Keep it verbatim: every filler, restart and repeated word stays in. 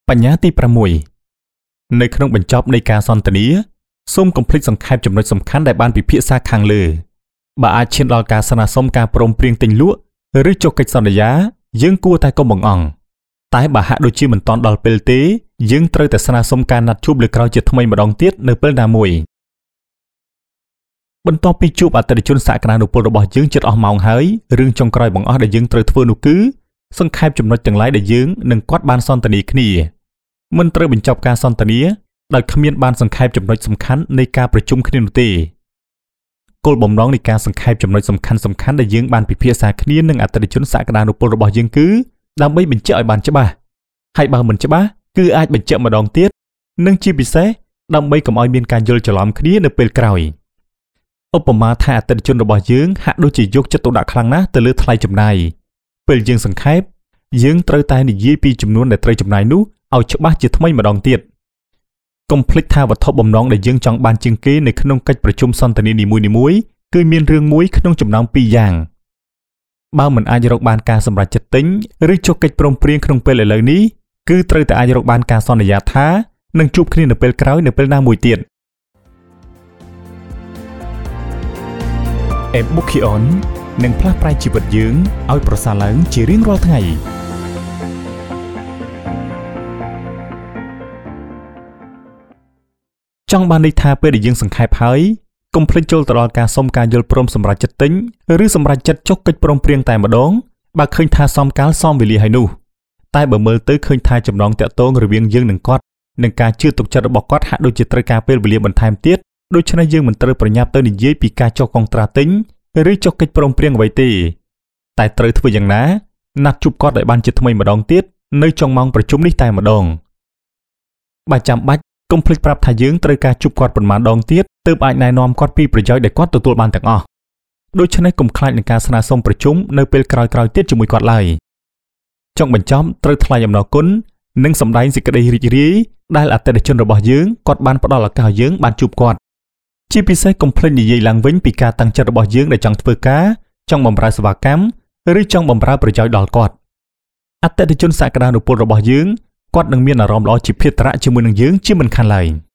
បញ្ញាទីប្រាំមួយនៅក្នុងបញ្ចប់នៃការសន្ទនាសូមកុំភ្លេចសង្ខេបចំណុចសំខាន់ដែលបានពិភាក្សាខាងលើបើអាចឈានដល់ការស្នើសុំការព្រមព្រៀងទិញលក់ឬចុះកិច្ចសន្យាយើងគួរតែកុំបង្អង់តែបើហាក់ដូចជាមិនទាន់ដល់ពេលទេយើងត្រូវតែស្នើសុំការណាត់ជួបលើក្រោយជាថ្មីម្ដងទៀតនៅពេលណាមួយបន្ទាប់ពីជួបអតិថិជនសក្តានុពលរបស់យើងជិតអស់ម៉ោងហើយរឿងចុងក្រោយបង្អស់ដែលយើងត្រូវធ្វើនោះគឺសង្ខេបចំណុចទាំងឡាយដែលយើងនិងគាត់បានសន្ទនាគ្នាមិនត្រូវបញ្ចប់ការសន្ទនាដោយគ្មានបានសង្ខេបចំណុចសំខាន់នៃការប្រជុំគ្នានោះទេគោលបំណងនៃការសង្ខេបចំណុចសំខាន់សំខាន់ដែលយើងបានពិភាក្សាគ្នានឹងអតិថិជនសក្តានុពលរបស់យើងគឺដើម្បីបញ្ជាក់ឲ្យបានច្បាស់ហើយបើមិនច្បាស់គឺអាចបញ្ជាក់ម្ដងទៀតនិងជាពិសេសដើម្បីកុំឲ្យមានការយល់ច្រឡំគ្នានៅពេលក្រោយឧបមាថាអតិថិជនរបស់យើងហាក់ដូចជាយកចិត្តទុកដាក់ខ្លាំងណាស់ទៅលើថ្លៃចំណាយពេលយើងសង្ខេបយើងត្រូវតែនិយាយពីចំនួនដែលត្រូវចំណាយនោះឲ្យច្បាស់ជាថ្មីម្ដងទៀតកុំភ្លេចថាវត្ថុបំណងដែលយើងចង់បានជាងគេនៅក្នុងកិច្ចប្រជុំសន្ទនានីមួយៗគឺមានរឿងមួយក្នុងចំណោមពីរយ៉ាងបើមិនអាចរកបានការសម្រេចចិត្តទិញឬចុះកិច្ចព្រមព្រៀងក្នុងពេលឥឡូវនេះគឺត្រូវតែអាចរកបានការសន្យាថានឹងជួបគ្នានៅពេលក្រោយនៅពេលណាមួយទៀត Ebukion នឹងផ្លាស់ប្រែជីវិតយើងឲ្យប្រសើរឡើងជារៀងរាល់ថ្ងៃចង់បានន័យថាពេលដែលយើងសង្ខេបហើយកុំភ្លេចចូលទៅដល់ការសុំការយល់ព្រមសម្រាប់ចិត្តទិញឬសម្រាប់ចិត្តចុះកិច្ចព្រមព្រៀងតែម្ដងបើឃើញថាសមកាលសមវេលាហើយនោះតែបើមើលទៅឃើញថាចំណងតាក់ទងរវាងយើងនិងគាត់និងការជឿទុកចិត្តរបស់គាត់ហាក់ដូចជាត្រូវការពេលវេលាបន្ថែមទៀតដូច្នេះយើងមិនត្រូវប្រញាប់ទៅនិយាយពីការចុះកុងត្រាទិញឬចុះកិច្ចព្រមព្រៀងអ្វីទេតែត្រូវធ្វើយ៉ាងណាណាត់ជួបគាត់ឲ្យបានជាថ្មីម្ដងទៀតនៅចុងម៉ោងប្រជុំនេះតែម្ដងបើចាំបាច់កុំភ្លេចប្រាប់ថាយើងត្រូវការជួបគាត់ប៉ុន្មានដងទៀតទើបអាចណែនាំគាត់ពីប្រយោជន៍ដែលគាត់ទទួលបានទាំងអស់ដូច្នេះកុំខ្លាចនឹងការស្នើសុំប្រជុំនៅពេលក្រោយៗទៀតជាមួយគាត់ឡើយចុងបញ្ចប់ត្រូវថ្លែងអំណរគុណនិងសម្ដែងសេចក្តីរីករាយដែលអតិថិជនរបស់យើងគាត់បានផ្ដល់ឱកាសឲ្យយើងបានជួបគាត់ជាពិសេសកុំភ្លេចនិយាយឡើងវិញពីការតាំងចិត្តរបស់យើងដែលចង់ធ្វើការចង់បម្រើសេវាកម្មឬចង់បម្រើប្រយោជន៍ដល់គាត់អតិថិជនសក្តានុពលរបស់យើងគាត់នឹងមានអារម្មណ៍ល្អជាភេទរៈជាមួយនឹងយើងជាមិនខានឡើយ